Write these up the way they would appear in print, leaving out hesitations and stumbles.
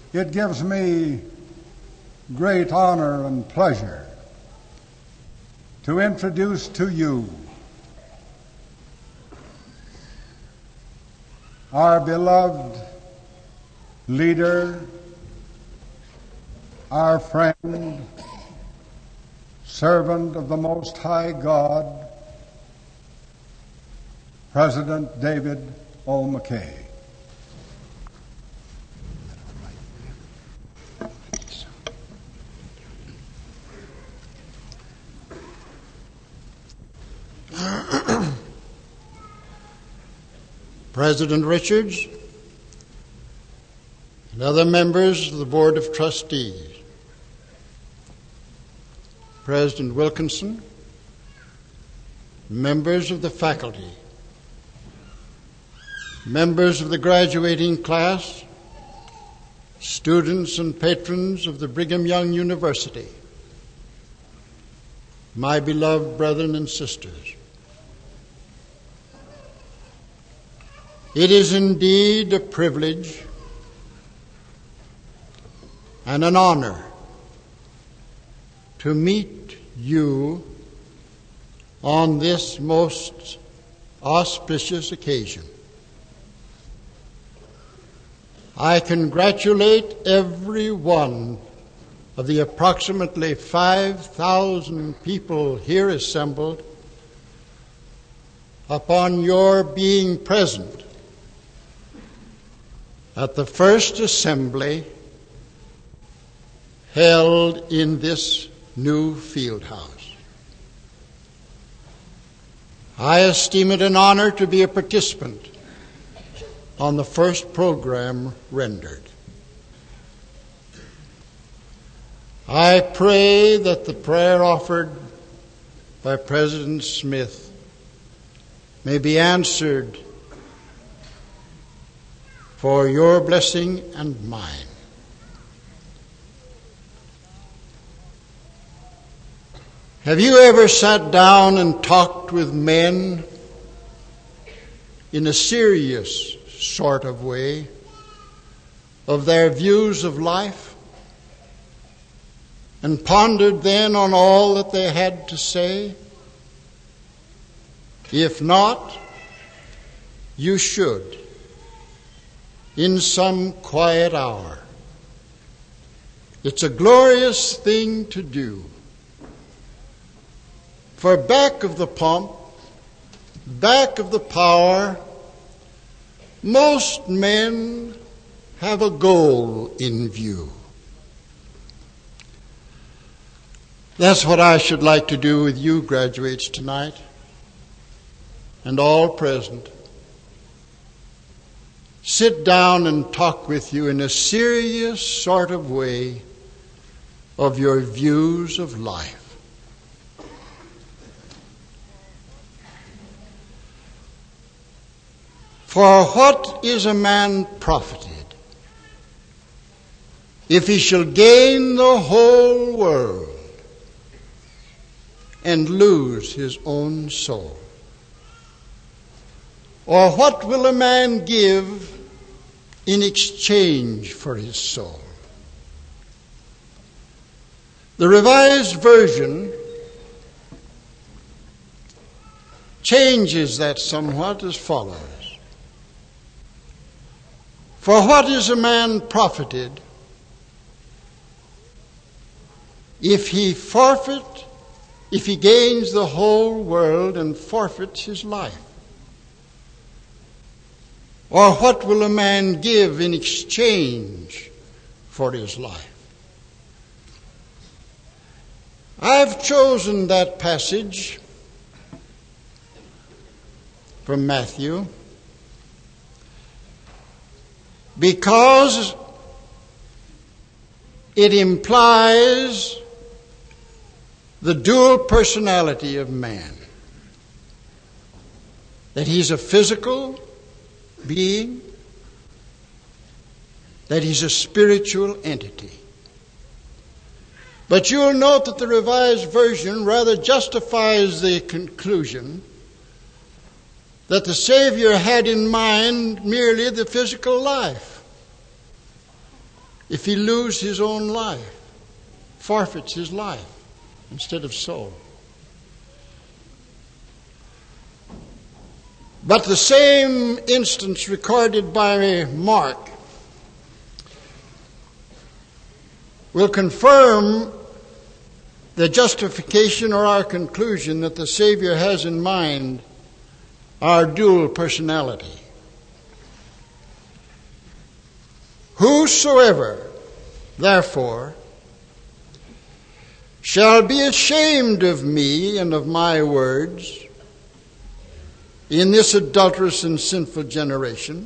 It gives me great honor and pleasure to introduce to you our beloved leader, our friend, servant of the Most High God, President David O. McKay. President Richards and other members of the Board of Trustees, President Wilkinson, members of the faculty, members of the graduating class, students and patrons of the Brigham Young University, my beloved brethren and sisters. It is indeed a privilege and an honor to meet you on this most auspicious occasion. I congratulate every one of the approximately 5,000 people here assembled upon your being present at the first assembly held in this new field house. I esteem it an honor to be a participant on the first program rendered. I pray that the prayer offered by President Smith may be answered for your blessing and mine. Have you ever sat down and talked with men in a serious sort of way of their views of life and pondered then on all that they had to say? If not, you should, in some quiet hour. It's a glorious thing to do. For back of the pomp, back of the power, most men have a goal in view. That's what I should like to do with you graduates tonight and all present. Sit down and talk with you in a serious sort of way of your views of life. For what is a man profited if he shall gain the whole world and lose his own soul? Or what will a man give in exchange for his soul? The Revised Version changes that somewhat as follows. For what is a man profited if he gains the whole world and forfeits his life? Or what will a man give in exchange for his life? I've chosen that passage from Matthew because it implies the dual personality of man. That he's a physical being, that he's a spiritual entity. But you'll note that the Revised Version rather justifies the conclusion that the Savior had in mind merely the physical life. if he lose his own life, forfeits his life instead of soul. But the same instance recorded by Mark will confirm the justification or our conclusion that the Savior has in mind our dual personality. Whosoever, therefore, shall be ashamed of me and of my words in this adulterous and sinful generation,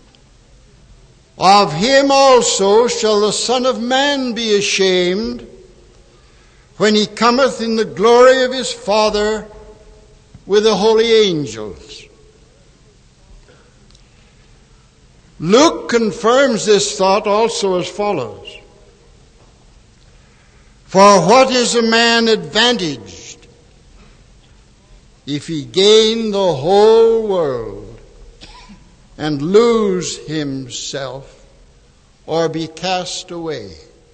of him also shall the Son of Man be ashamed when he cometh in the glory of his Father with the holy angels. Luke confirms this thought also as follows. For what is a man advantaged if he gain the whole world and lose himself or be cast away?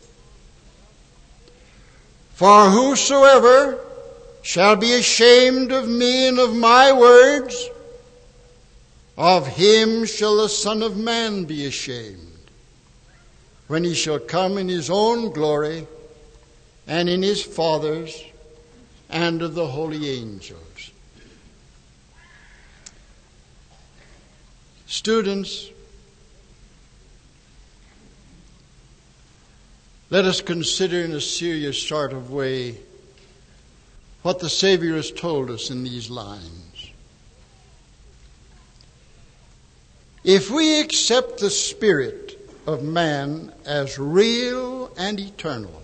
For whosoever shall be ashamed of me and of my words, of him shall the Son of Man be ashamed, when he shall come in his own glory and in his Father's and of the holy angels. Students, let us consider in a serious sort of way what the Savior has told us in these lines. If we accept the spirit of man as real and eternal,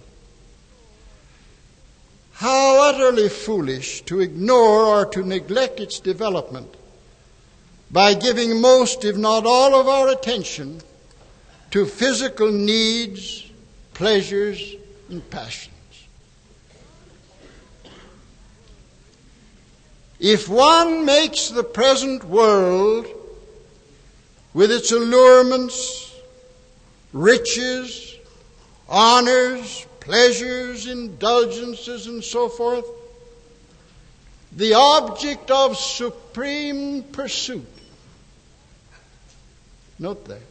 how utterly foolish to ignore or to neglect its development by giving most, if not all, of our attention to physical needs, pleasures, and passions. If one makes the present world with its allurements, riches, honors, pleasures, indulgences, and so forth, the object of supreme pursuit. Note that.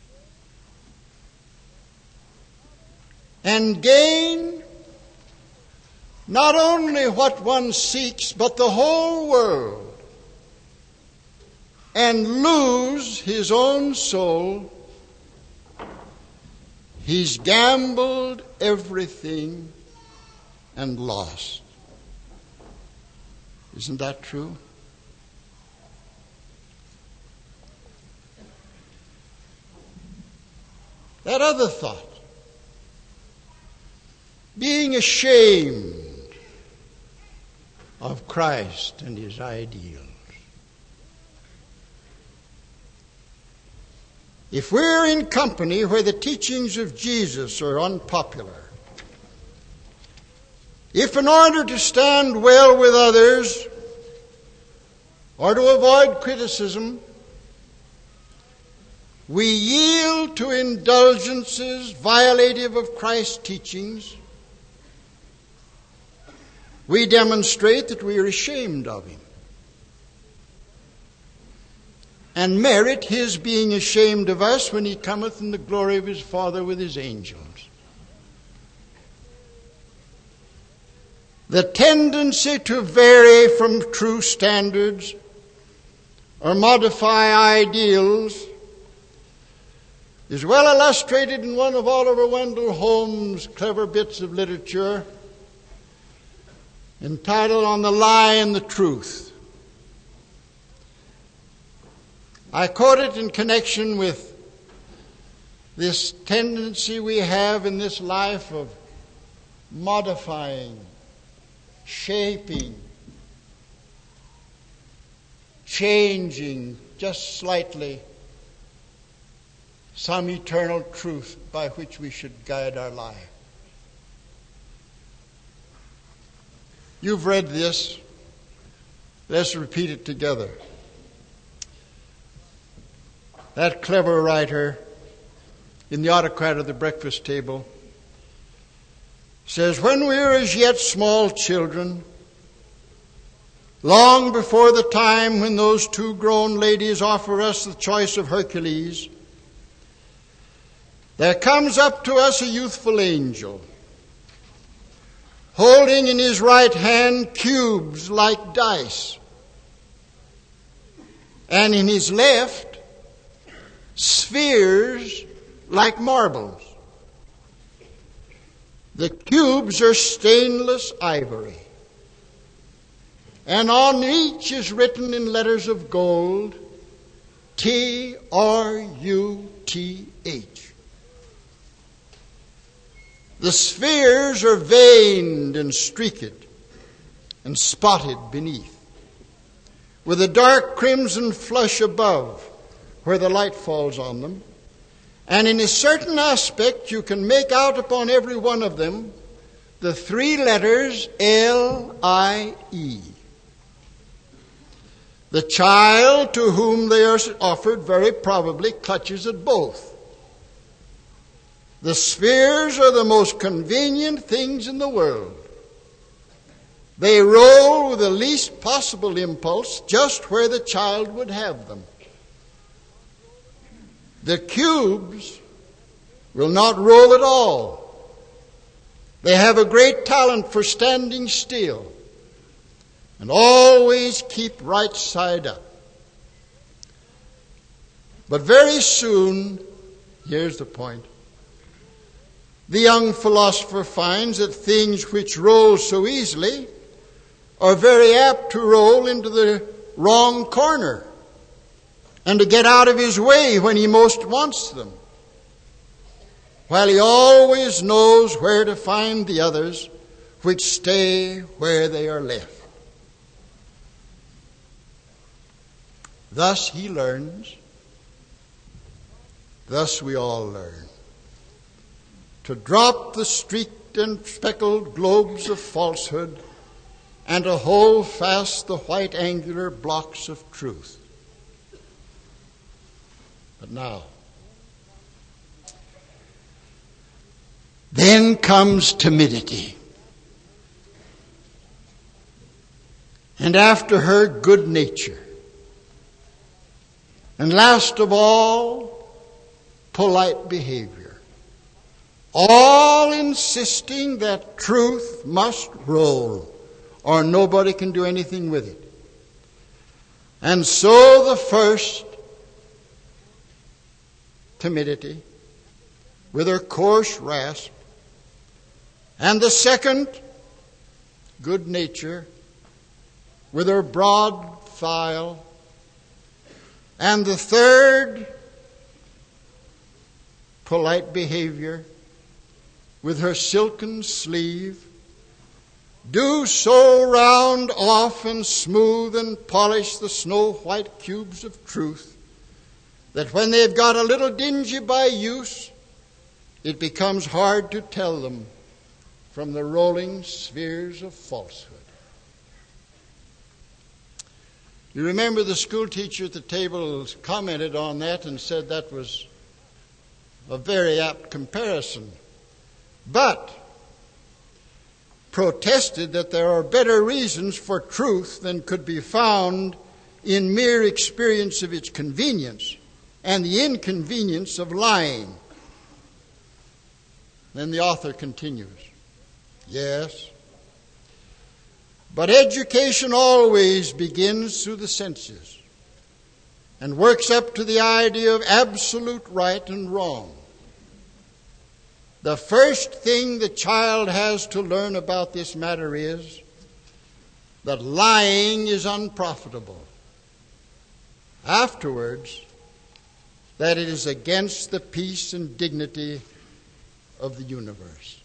And gain not only what one seeks, but the whole world, and lose his own soul, he's gambled everything and lost. Isn't that true? That other thought, being ashamed of Christ and his ideals. If we're in company where the teachings of Jesus are unpopular, if in order to stand well with others or to avoid criticism, we yield to indulgences violative of Christ's teachings, we demonstrate that we are ashamed of him and merit his being ashamed of us when he cometh in the glory of his Father with his angels. The tendency to vary from true standards or modify ideals is well illustrated in one of Oliver Wendell Holmes' clever bits of literature entitled On the Lie and the Truth. I quote it in connection with this tendency we have in this life of modifying, shaping, changing just slightly some eternal truth by which we should guide our life. You've read this. Let's repeat it together. That clever writer in The Autocrat of the Breakfast Table, says, when we were as yet small children, long before the time when those two grown ladies offer us the choice of Hercules, there comes up to us a youthful angel, holding in his right hand cubes like dice, and in his left spheres like marbles. The cubes are stainless ivory, and on each is written in letters of gold, T-R-U-T-H. The spheres are veined and streaked and spotted beneath, with a dark crimson flush above where the light falls on them. And in a certain aspect you can make out upon every one of them the three letters L-I-E. The child to whom they are offered very probably clutches at both. The spheres are the most convenient things in the world. They roll with the least possible impulse just where the child would have them. The cubes will not roll at all. They have a great talent for standing still and always keep right side up. But very soon, here's the point, the young philosopher finds that things which roll so easily are very apt to roll into the wrong corner and to get out of his way when he most wants them, while he always knows where to find the others which stay where they are left. Thus he learns, thus we all learn, to drop the streaked and speckled globes of falsehood and to hold fast the white angular blocks of truth. But now, then comes timidity. And after her, good nature. And last of all, polite behavior. All insisting that truth must roll, or nobody can do anything with it. And so the first, timidity, with her coarse rasp, and the second, good nature, with her broad file, and the third, polite behavior, with her silken sleeve, do so round off and smooth and polish the snow-white cubes of truth that when they've got a little dingy by use, it becomes hard to tell them from the rolling spheres of falsehood. You remember the school teacher at the table commented on that and said that was a very apt comparison, but protested that there are better reasons for truth than could be found in mere experience of its convenience and the inconvenience of lying. Then the author continues, yes, but education always begins through the senses and works up to the idea of absolute right and wrong. The first thing the child has to learn about this matter is that lying is unprofitable. Afterwards, that it is against the peace and dignity of the universe.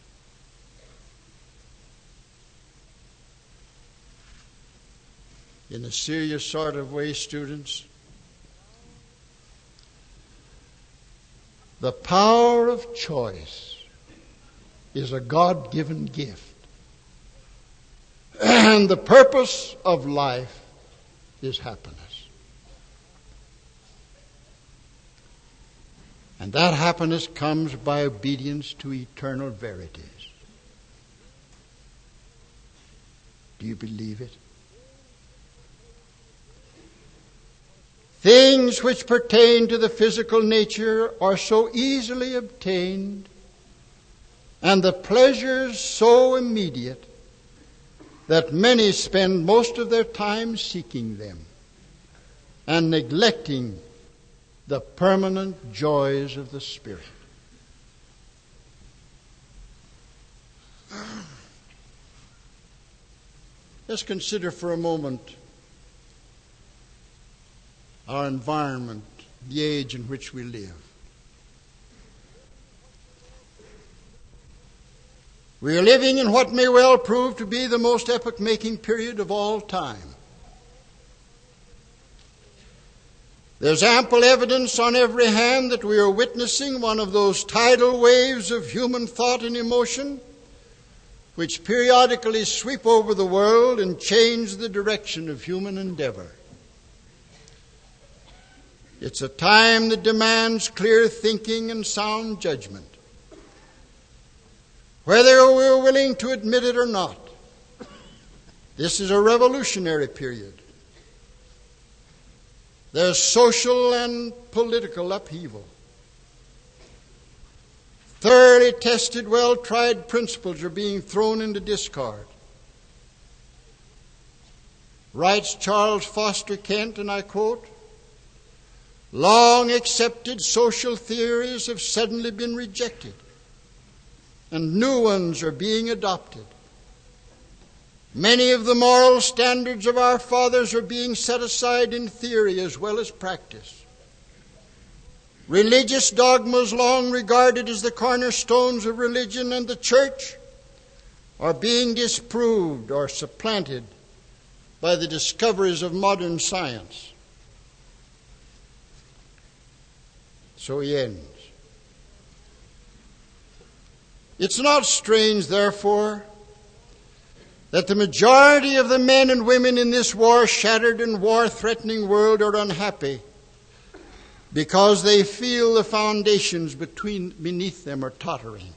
In a serious sort of way, students, the power of choice is a God-given gift. And the purpose of life is happiness. And that happiness comes by obedience to eternal verities. Do you believe it? Things which pertain to the physical nature are so easily obtained, and the pleasures so immediate, that many spend most of their time seeking them and neglecting the permanent joys of the Spirit. Let's consider for a moment our environment, the age in which we live. We are living in what may well prove to be the most epoch-making period of all time. There's ample evidence on every hand that we are witnessing one of those tidal waves of human thought and emotion which periodically sweep over the world and change the direction of human endeavor. It's a time that demands clear thinking and sound judgment. Whether we're willing to admit it or not, this is a revolutionary period. There's social and political upheaval. Thoroughly tested, well-tried principles are being thrown into discard. Writes Charles Foster Kent, and I quote, "Long accepted social theories have suddenly been rejected, and new ones are being adopted. Many of the moral standards of our fathers are being set aside in theory as well as practice. Religious dogmas long regarded as the cornerstones of religion and the church are being disproved or supplanted by the discoveries of modern science." So he ends. It's not strange, therefore, that the majority of the men and women in this war-shattered and war-threatening world are unhappy because they feel the foundations beneath them are tottering.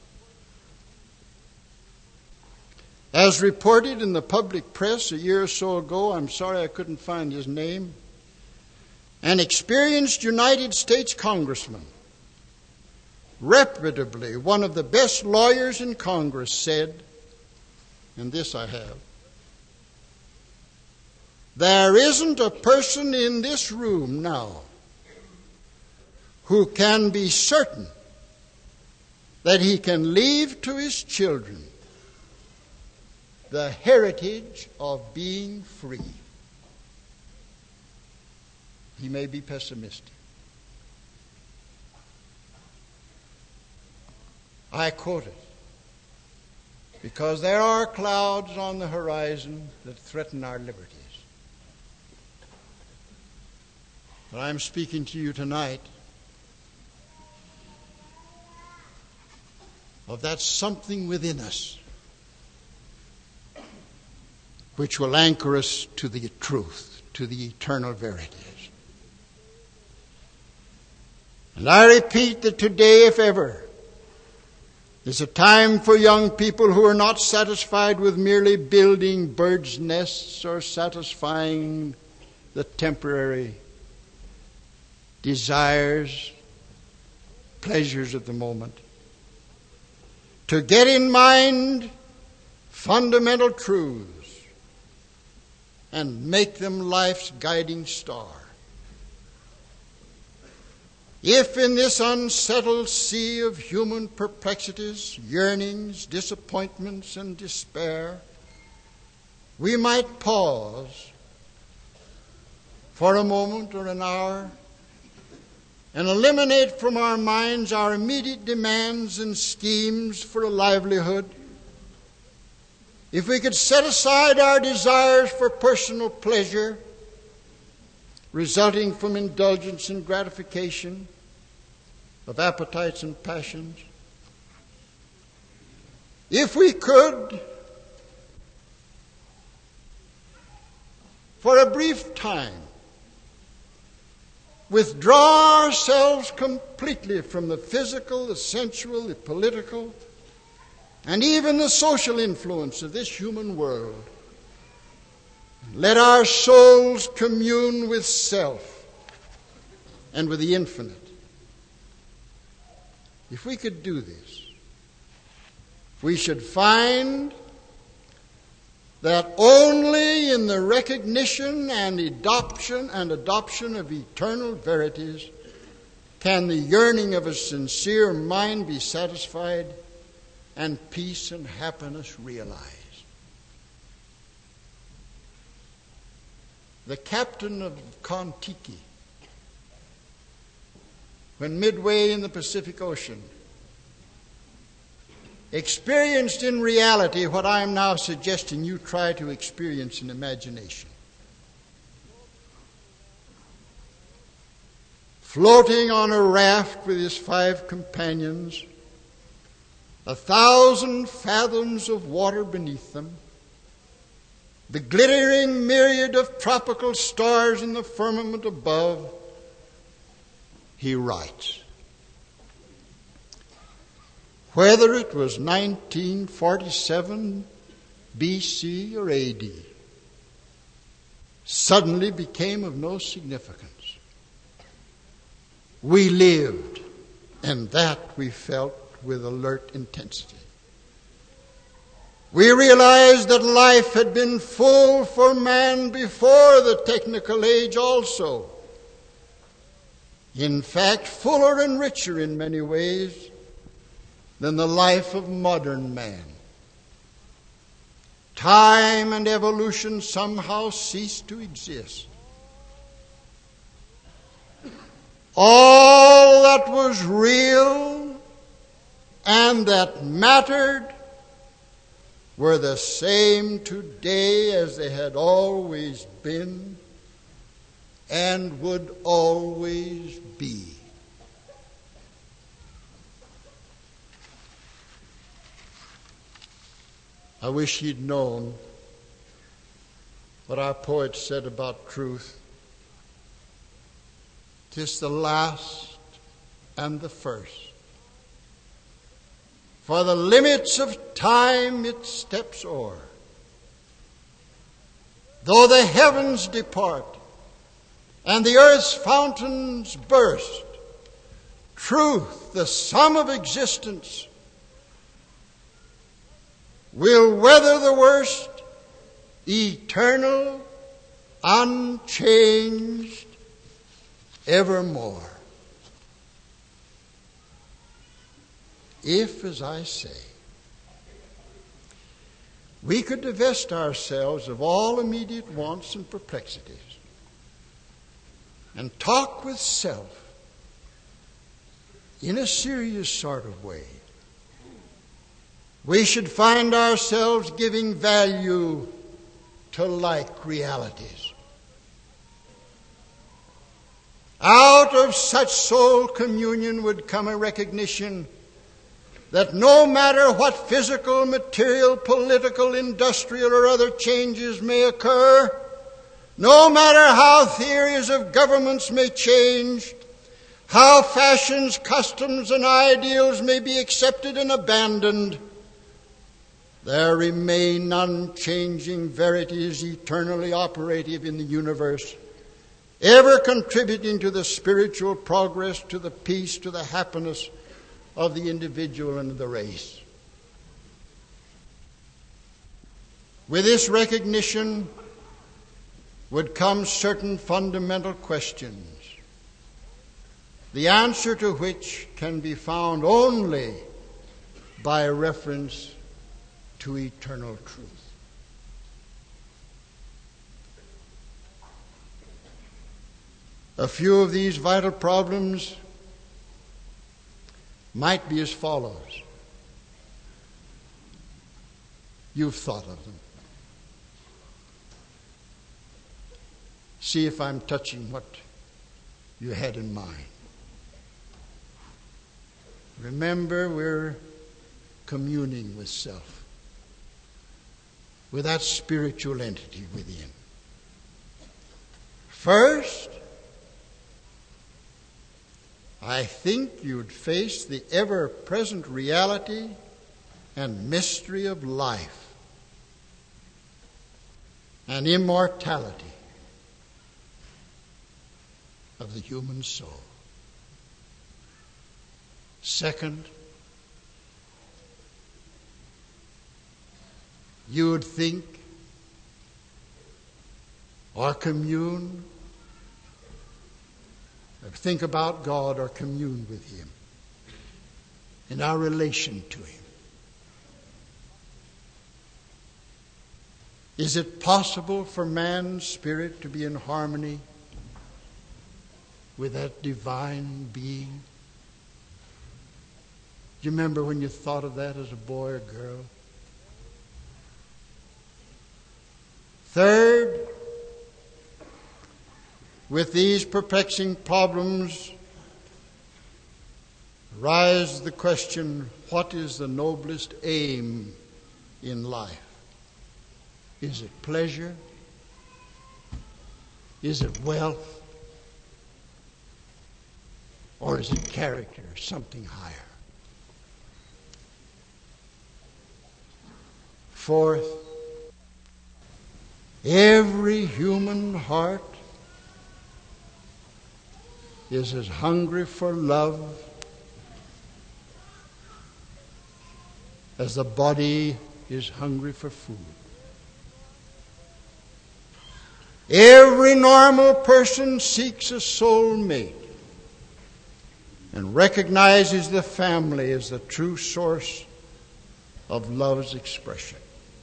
As reported in the public press a year or so ago, I'm sorry I couldn't find his name, an experienced United States congressman, reputably one of the best lawyers in Congress, said, and this I have, "There isn't a person in this room now who can be certain that he can leave to his children the heritage of being free." He may be pessimistic. I quote it because there are clouds on the horizon that threaten our liberties. But I'm speaking to you tonight of that something within us which will anchor us to the truth, to the eternal verities. And I repeat that today, if ever, is a time for young people who are not satisfied with merely building birds' nests or satisfying the temporary desires, pleasures of the moment, to get in mind fundamental truths and make them life's guiding star. If in this unsettled sea of human perplexities, yearnings, disappointments, and despair, we might pause for a moment or an hour and eliminate from our minds our immediate demands and schemes for a livelihood, if we could set aside our desires for personal pleasure resulting from indulgence and gratification of appetites and passions, if we could, for a brief time, withdraw ourselves completely from the physical, the sensual, the political, and even the social influence of this human world. Let our souls commune with self and with the infinite. If we could do this, we should find that only in the recognition and adoption of eternal verities can the yearning of a sincere mind be satisfied and peace and happiness realized. The captain of Kon-Tiki, when midway in the Pacific Ocean, experienced in reality what I am now suggesting you try to experience in imagination. Floating on a raft with his 5 companions, 1,000 fathoms of water beneath them, the glittering myriad of tropical stars in the firmament above, he writes, whether it was 1947 BC or AD, suddenly became of no significance. We lived, and that we felt with alert intensity. We realized that life had been full for man before the technical age also. In fact, fuller and richer in many ways than the life of modern man. Time and evolution somehow ceased to exist. All that was real and that mattered were the same today as they had always been and would always be. I wish he'd known what our poet said about truth. 'Tis the last and the first. For the limits of time it steps o'er. Though the heavens depart and the earth's fountains burst, truth, the sum of existence, will weather the worst, eternal, unchanged, evermore. If, as I say, we could divest ourselves of all immediate wants and perplexities and talk with self in a serious sort of way, we should find ourselves giving value to like realities. Out of such soul communion would come a recognition that no matter what physical, material, political, industrial, or other changes may occur, no matter how theories of governments may change, how fashions, customs, and ideals may be accepted and abandoned, there remain unchanging verities eternally operative in the universe, ever contributing to the spiritual progress, to the peace, to the happiness of the individual and the race. With this recognition would come certain fundamental questions, the answer to which can be found only by reference to eternal truth. A few of these vital problems might be as follows. You've thought of them. See if I'm touching what you had in mind. Remember, we're communing with self, with that spiritual entity within. First, I think you'd face the ever-present reality and mystery of life and immortality of the human soul. Second, you would think or commune, or think about God or commune with Him in our relation to Him. Is it possible for man's spirit to be in harmony with that divine being? Do you remember when you thought of that as a boy or girl? Third, with these perplexing problems rise the question, what is the noblest aim in life? Is it pleasure? Is it wealth? Or is it character, something higher? Fourth, every human heart is as hungry for love as the body is hungry for food. Every normal person seeks a soul mate and recognizes the family as the true source of love's expression.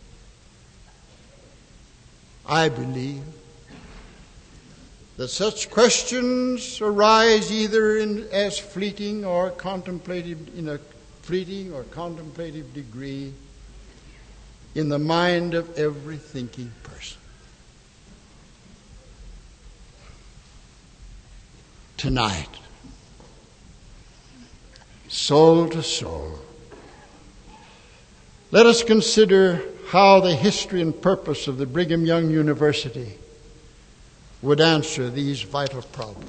I believe that such questions arise either as fleeting or contemplative, in a fleeting or contemplative degree in the mind of every thinking person. Tonight, soul to soul, let us consider how the history and purpose of the Brigham Young University would answer these vital problems.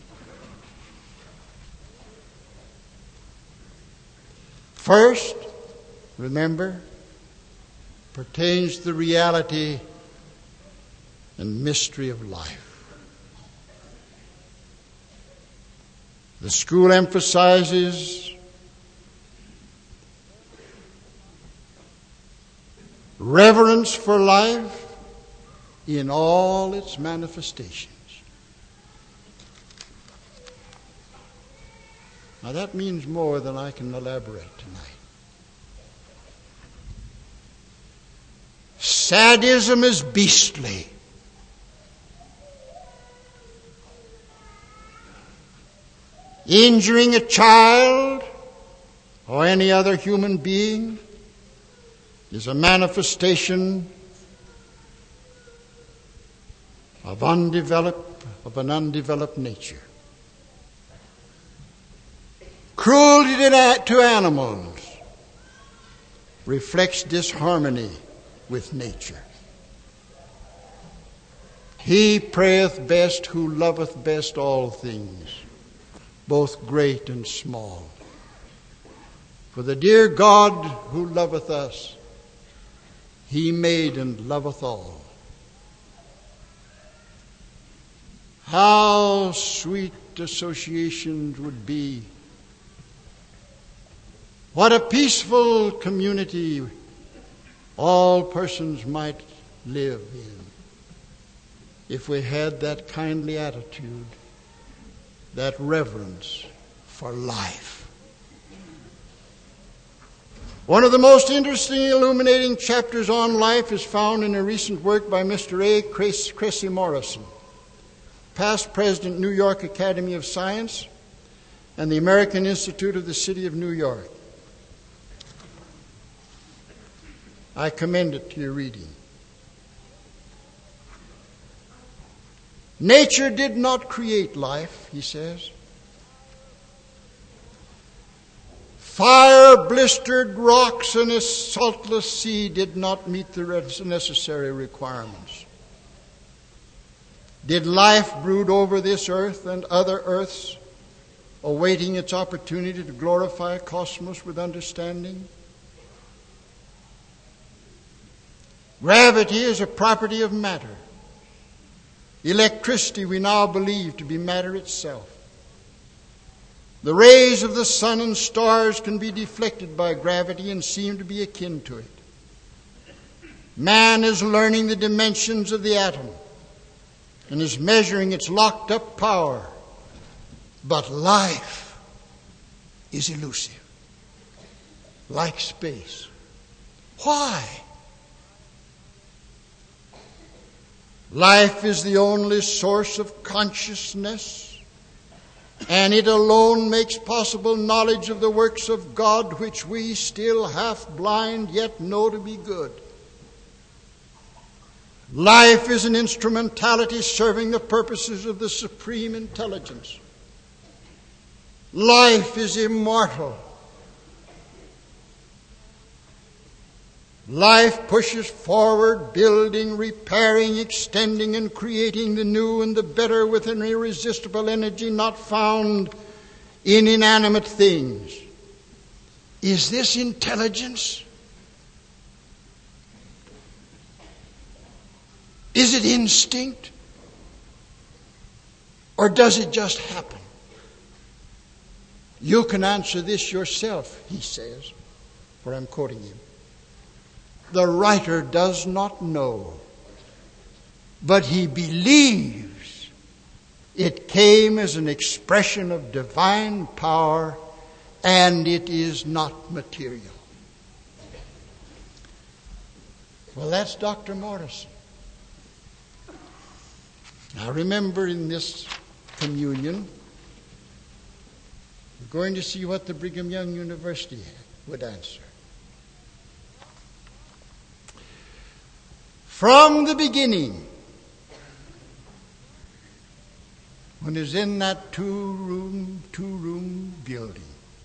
First, remember, pertains to the reality and mystery of life. The school emphasizes reverence for life in all its manifestations. Now that means more than I can elaborate tonight. Sadism is beastly. Injuring a child or any other human being is a manifestation of an undeveloped nature. Cruelty to animals reflects disharmony with nature. He prayeth best who loveth best all things, both great and small. For the dear God who loveth us, He made and loveth all. How sweet associations would be. What a peaceful community all persons might live in if we had that kindly attitude, that reverence for life. One of the most interesting, illuminating chapters on life is found in a recent work by Mr. A. Cressy Morrison, past president, New York Academy of Science and the American Institute of the City of New York. I commend it to your reading. Nature did not create life, he says. Fire-blistered rocks and a saltless sea did not meet the necessary requirements. Did life brood over this earth and other earths awaiting its opportunity to glorify a cosmos with understanding. Gravity is a property of matter. Electricity we now believe to be matter itself. The rays of the sun and stars can be deflected by gravity and seem to be akin to it. Man is learning the dimensions of the atom and is measuring its locked-up power. But life is elusive, like space. Why? Life is the only source of consciousness, and it alone makes possible knowledge of the works of God, which we, still half blind, yet know to be good. Life is an instrumentality serving the purposes of the supreme intelligence. Life is immortal. Life pushes forward, building, repairing, extending, and creating the new and the better with an irresistible energy not found in inanimate things. Is this intelligence? Is it instinct? Or does it just happen? You can answer this yourself, he says, for I'm quoting him. The writer does not know, but he believes it came as an expression of divine power, and it is not material. Well, that's Dr. Morrison. Now remember, in this communion, we're going to see what the Brigham Young University would answer. From the beginning, when it was in that two-room building,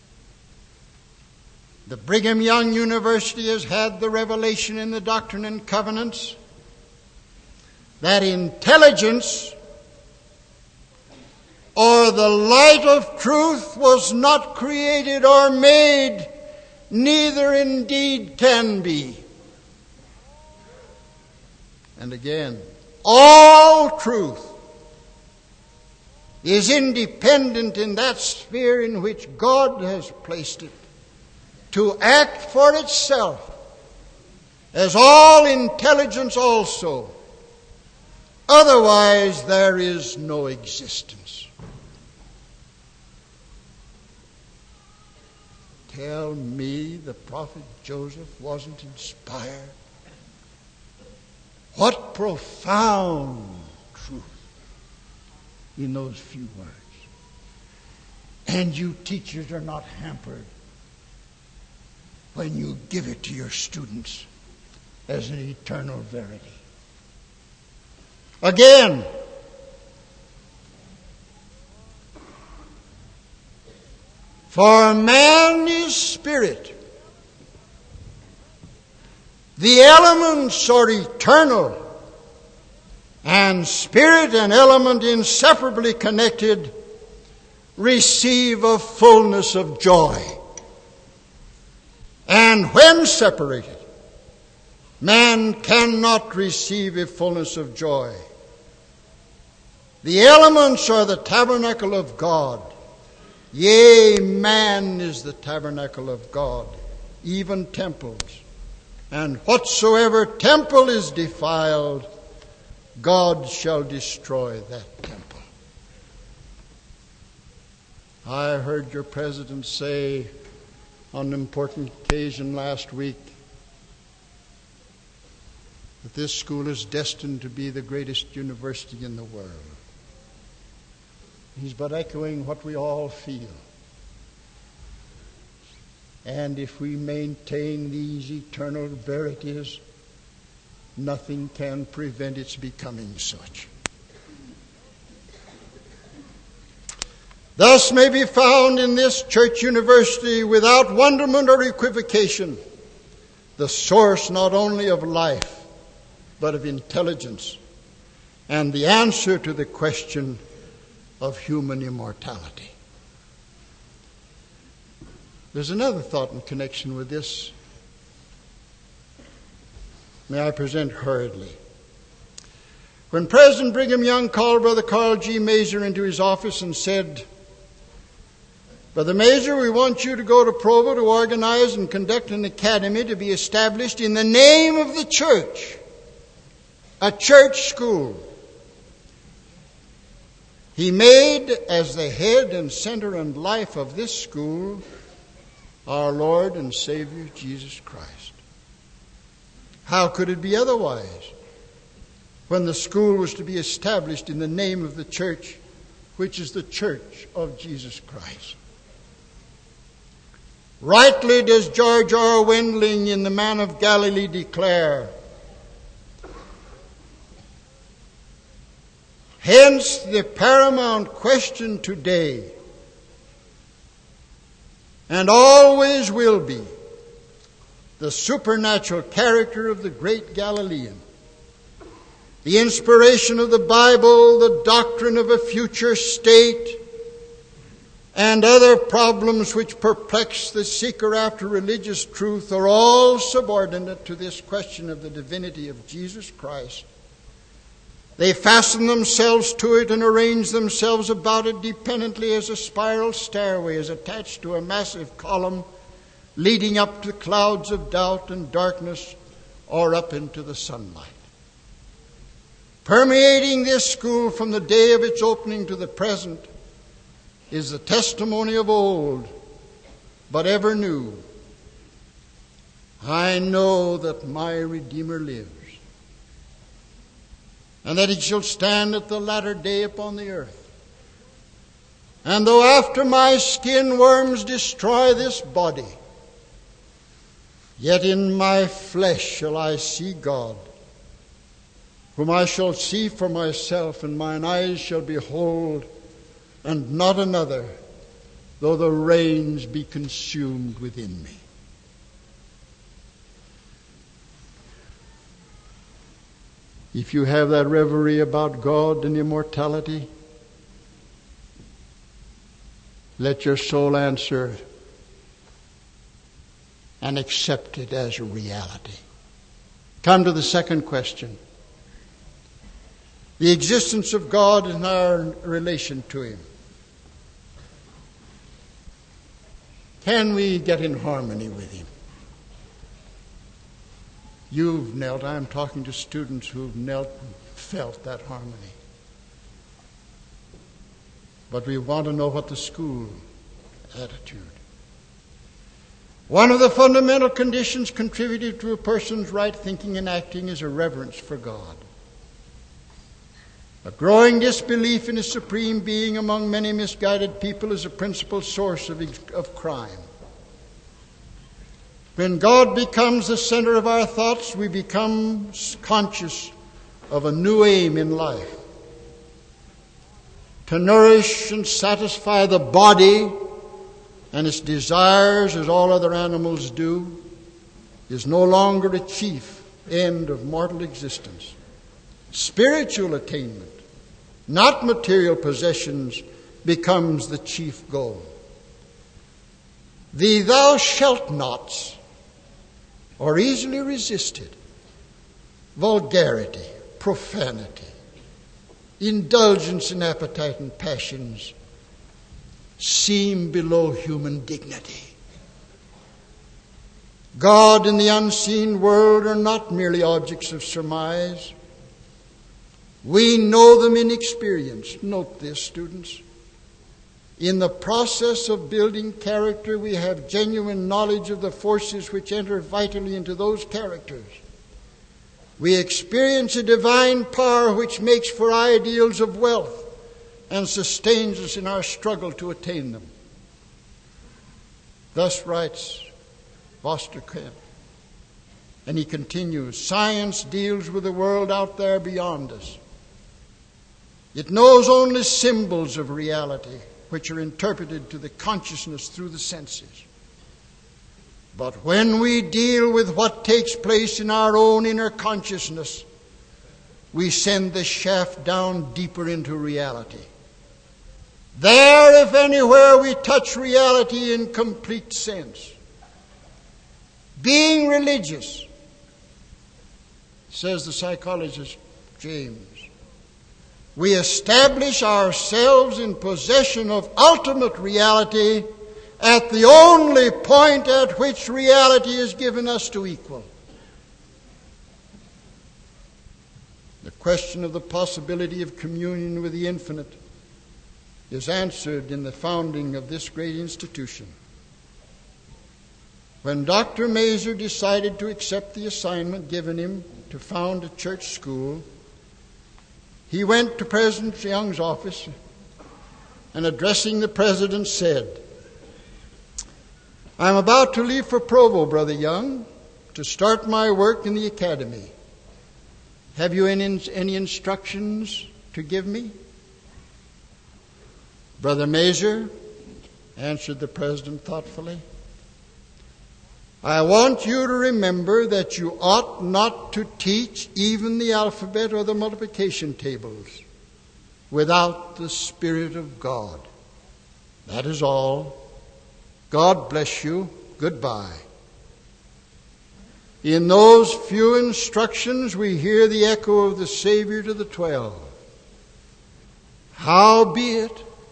the Brigham Young University has had the revelation in the Doctrine and Covenants that intelligence, or the light of truth, was not created or made, neither indeed can be. And again, all truth is independent in that sphere in which God has placed it to act for itself, as all intelligence also. Otherwise, there is no existence. Tell me the prophet Joseph wasn't inspired. What profound truth in those few words. And you teachers are not hampered when you give it to your students as an eternal verity. Again, for man is spirit. The elements are eternal, and spirit and element, inseparably connected, receive a fullness of joy. And when separated, man cannot receive a fullness of joy. The elements are the tabernacle of God. Yea, man is the tabernacle of God, even temples. And whatsoever temple is defiled, God shall destroy that temple. I heard your president say on an important occasion last week that this school is destined to be the greatest university in the world. He's but echoing what we all feel. And if we maintain these eternal verities, nothing can prevent its becoming such. Thus may be found in this church university, without wonderment or equivocation, the source not only of life, but of intelligence, and the answer to the question of human immortality. There's another thought in connection with this. May I present hurriedly. When President Brigham Young called Brother Carl G. Mazur into his office and said, "Brother Mazur, we want you to go to Provo to organize and conduct an academy to be established in the name of the church, a church school." He made as the head and center and life of this school our Lord and Savior Jesus Christ. How could it be otherwise when the school was to be established in the name of the church, which is the church of Jesus Christ? Rightly does George R. Wendling in The Man of Galilee declare, "Hence the paramount question today, and always will be, the supernatural character of the great Galilean, the inspiration of the Bible, the doctrine of a future state, and other problems which perplex the seeker after religious truth are all subordinate to this question of the divinity of Jesus Christ. They fasten themselves to it and arrange themselves about it dependently as a spiral stairway is attached to a massive column leading up to clouds of doubt and darkness or up into the sunlight. Permeating this school from the day of its opening to the present is the testimony of old, but ever new. I know that my Redeemer lives, and that he shall stand at the latter day upon the earth. And though after my skin worms destroy this body, yet in my flesh shall I see God, whom I shall see for myself, and mine eyes shall behold, and not another, though the reins be consumed within me." If you have that reverie about God and immortality, let your soul answer and accept it as a reality. Come to the second question. The existence of God and our relation to Him. Can we get in harmony with Him? You've knelt. I'm talking to students who've knelt and felt that harmony. But we want to know what the school attitude. One of the fundamental conditions contributing to a person's right thinking and acting is a reverence for God. A growing disbelief in a supreme being among many misguided people is a principal source of crime. When God becomes the center of our thoughts, we become conscious of a new aim in life. To nourish and satisfy the body and its desires, as all other animals do, is no longer a chief end of mortal existence. Spiritual attainment, not material possessions, becomes the chief goal. The "thou shalt nots" are easily resisted. Vulgarity, profanity, indulgence in appetite and passions seem below human dignity. God and the unseen world are not merely objects of surmise. We know them in experience. Note this, students. In the process of building character, we have genuine knowledge of the forces which enter vitally into those characters. We experience a divine power which makes for ideals of wealth and sustains us in our struggle to attain them. Thus writes Foster Kent. And he continues, "Science deals with the world out there beyond us. It knows only symbols of reality, which are interpreted to the consciousness through the senses. But when we deal with what takes place in our own inner consciousness, we send the shaft down deeper into reality. There, if anywhere, we touch reality in complete sense. Being religious, says the psychologist James, we establish ourselves in possession of ultimate reality at the only point at which reality is given us to equal. The question of the possibility of communion with the infinite is answered in the founding of this great institution. When Dr. Mazer decided to accept the assignment given him to found a church school, he went to President Young's office and, addressing the president, said, "I'm about to leave for Provo, Brother Young, to start my work in the academy. Have you any instructions to give me?" "Brother Mazer," answered the president thoughtfully, "I want you to remember that you ought not to teach even the alphabet or the multiplication tables without the Spirit of God. That is all. God bless you. Goodbye." In those few instructions we hear the echo of the Savior to the 12. "Howbeit,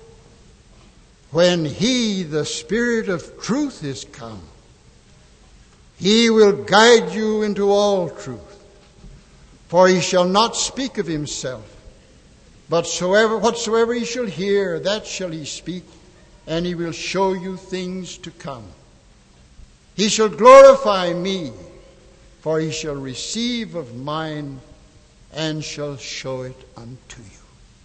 when He, the Spirit of truth, is come, He will guide you into all truth. For He shall not speak of Himself, but whatsoever He shall hear, that shall He speak, and He will show you things to come. He shall glorify Me, for He shall receive of mine, and shall show it unto you."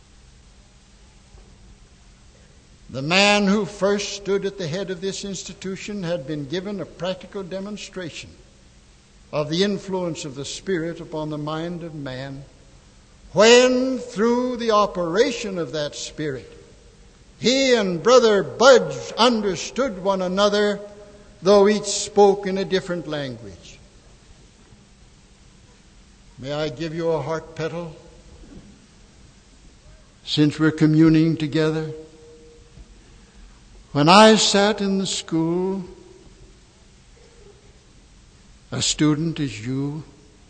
The man who first stood at the head of this institution had been given a practical demonstration of the influence of the Spirit upon the mind of man, when, through the operation of that Spirit, he and Brother Budge understood one another, though each spoke in a different language. May I give you a heart petal, since we're communing together? When I sat in the school, a student as you,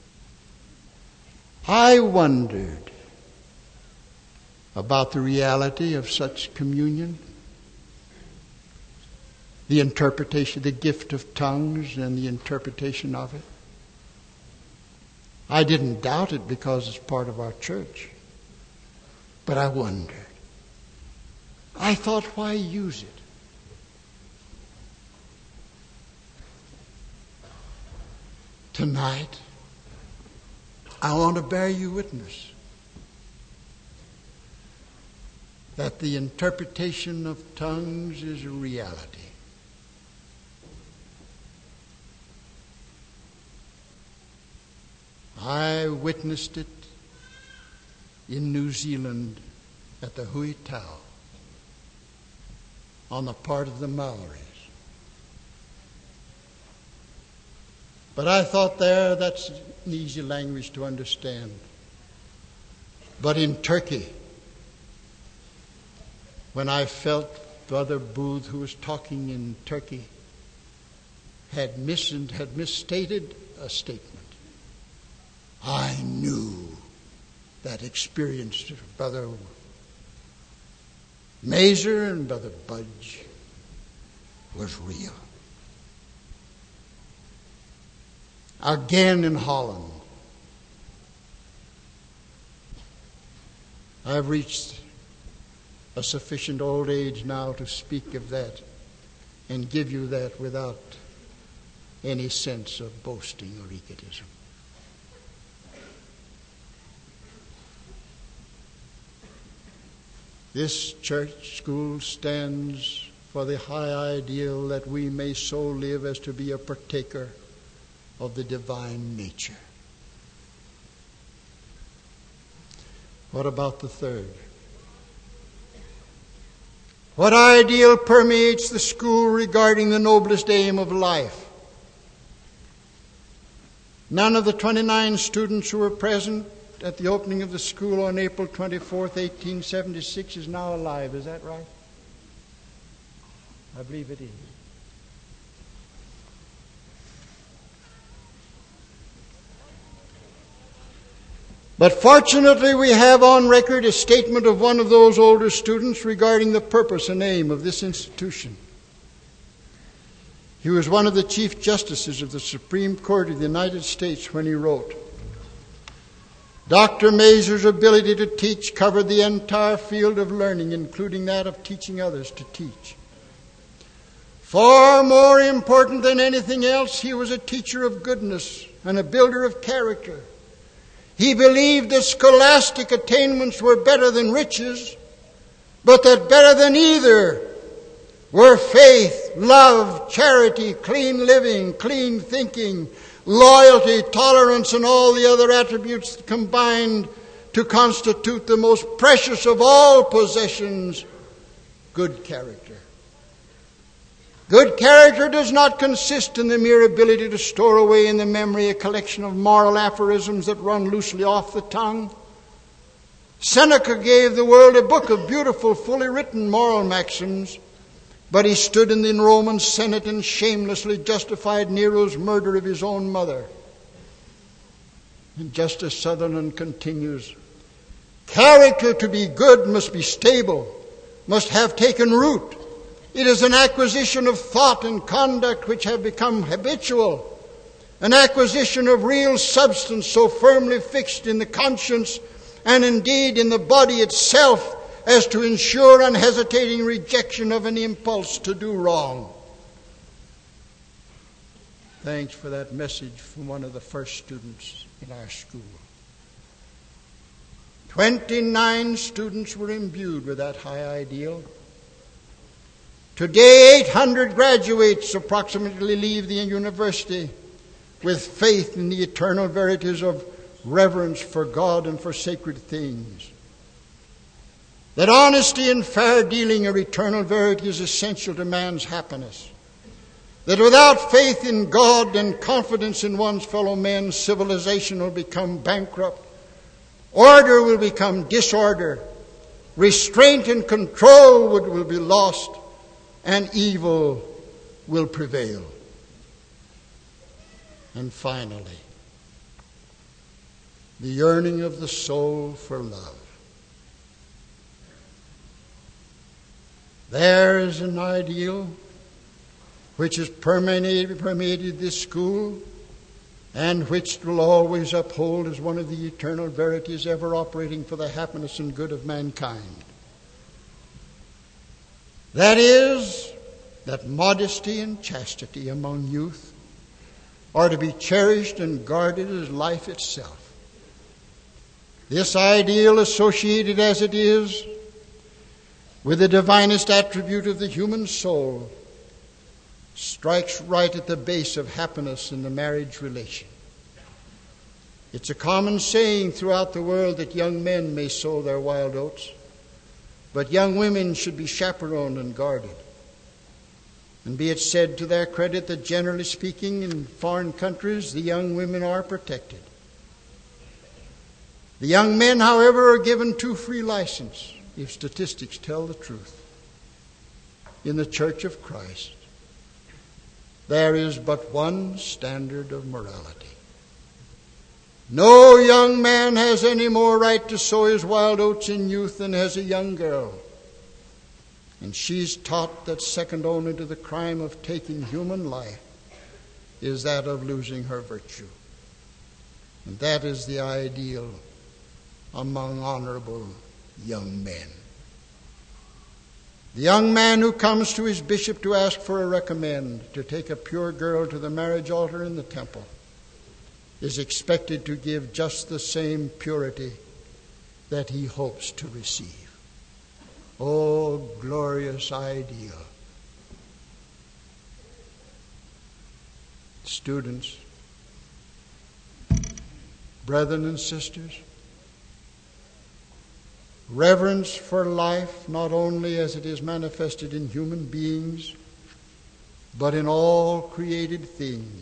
I wondered about the reality of such communion, the interpretation, the gift of tongues and the interpretation of it. I didn't doubt it because it's part of our church, but I wondered. I thought, why use it? Tonight, I want to bear you witness that the interpretation of tongues is a reality. I witnessed it in New Zealand at the Hui Tau on the part of the Maoris. But I thought that's an easy language to understand. But in Turkey, when I felt Brother Booth, who was talking in Turkey, had misstated a statement, I knew that experience of Brother Mazer and Brother Budge was real. Again in Holland, I've reached a sufficient old age now to speak of that and give you that without any sense of boasting or egotism. This church school stands for the high ideal that we may so live as to be a partaker of the divine nature. What about the third? What ideal permeates the school regarding the noblest aim of life? None of the 29 students who were present at the opening of the school on April 24th, 1876 is now alive. Is that right? I believe it is. But fortunately, we have on record a statement of one of those older students regarding the purpose and aim of this institution. He was one of the Chief Justices of the Supreme Court of the United States when he wrote, Dr. Mazur's ability to teach covered the entire field of learning, including that of teaching others to teach. Far more important than anything else, he was a teacher of goodness and a builder of character. He believed that scholastic attainments were better than riches, but that better than either were faith, love, charity, clean living, clean thinking, loyalty, tolerance, and all the other attributes combined to constitute the most precious of all possessions, good character. Good character does not consist in the mere ability to store away in the memory a collection of moral aphorisms that run loosely off the tongue. Seneca gave the world a book of beautiful, fully written moral maxims, but he stood in the Roman Senate and shamelessly justified Nero's murder of his own mother. And Justice Sutherland continues, character to be good must be stable, must have taken root. It is an acquisition of thought and conduct which have become habitual, an acquisition of real substance so firmly fixed in the conscience and indeed in the body itself as to ensure unhesitating rejection of an impulse to do wrong. Thanks for that message from one of the first students in our school. 29 students were imbued with that high ideal. Today, 800 graduates approximately leave the university with faith in the eternal verities of reverence for God and for sacred things. That honesty and fair dealing are eternal verities essential to man's happiness. That without faith in God and confidence in one's fellow men, civilization will become bankrupt. Order will become disorder. Restraint and control will be lost. And evil will prevail. And finally, the yearning of the soul for love. There is an ideal which has permeated this school and which will always uphold as one of the eternal verities ever operating for the happiness and good of mankind. That is, that modesty and chastity among youth are to be cherished and guarded as life itself. This ideal, associated as it is with the divinest attribute of the human soul, strikes right at the base of happiness in the marriage relation. It's a common saying throughout the world that young men may sow their wild oats, but young women should be chaperoned and guarded. And be it said to their credit that generally speaking in foreign countries, the young women are protected. The young men, however, are given too free license, if statistics tell the truth. In the Church of Christ, there is but one standard of morality. No young man has any more right to sow his wild oats in youth than has a young girl. And she's taught that second only to the crime of taking human life is that of losing her virtue. And that is the ideal among honorable young men. The young man who comes to his bishop to ask for a recommend to take a pure girl to the marriage altar in the temple is expected to give just the same purity that he hopes to receive. Oh, glorious ideal. Students, brethren and sisters, reverence for life not only as it is manifested in human beings, but in all created things.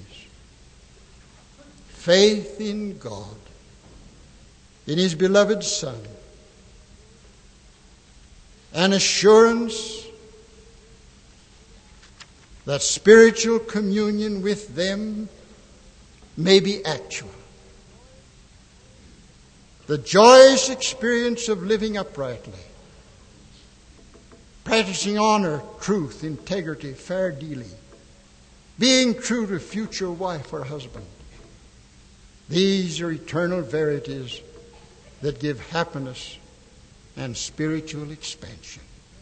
Faith in God, in His beloved Son, an assurance that spiritual communion with them may be actual. The joyous experience of living uprightly, practicing honor, truth, integrity, fair dealing, being true to future wife or husband. These are eternal verities that give happiness and spiritual expansion.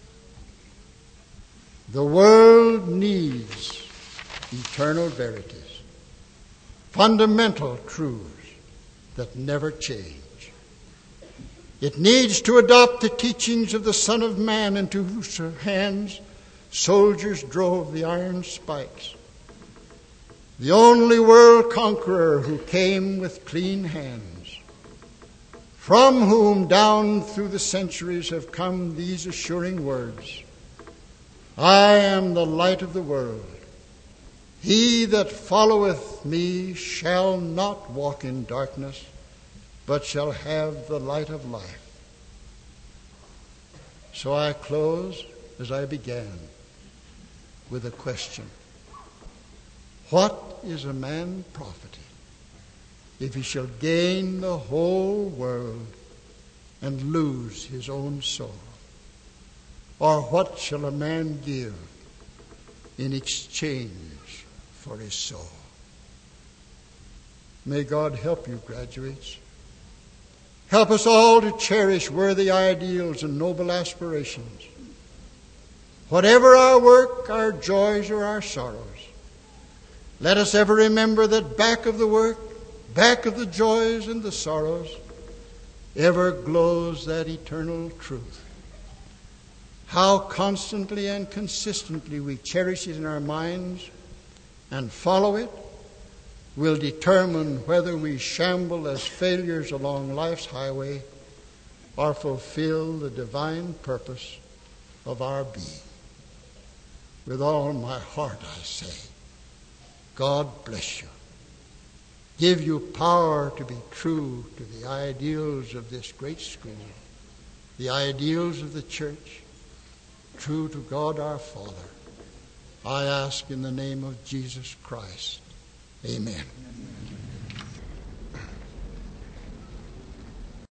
The world needs eternal verities, fundamental truths that never change. It needs to adopt the teachings of the Son of Man, into whose hands soldiers drove the iron spikes. The only world conqueror who came with clean hands, from whom down through the centuries have come these assuring words: I am the light of the world. He that followeth me shall not walk in darkness, but shall have the light of life. So I close as I began, with a question. What is a man profited if he shall gain the whole world and lose his own soul? Or what shall a man give in exchange for his soul? May God help you, graduates. Help us all to cherish worthy ideals and noble aspirations. Whatever our work, our joys, or our sorrows, let us ever remember that back of the work, back of the joys and the sorrows, ever glows that eternal truth. How constantly and consistently we cherish it in our minds and follow it will determine whether we shamble as failures along life's highway or fulfill the divine purpose of our being. With all my heart I say, God bless you. Give you power to be true to the ideals of this great school, the ideals of the church, true to God our Father. I ask in the name of Jesus Christ. Amen.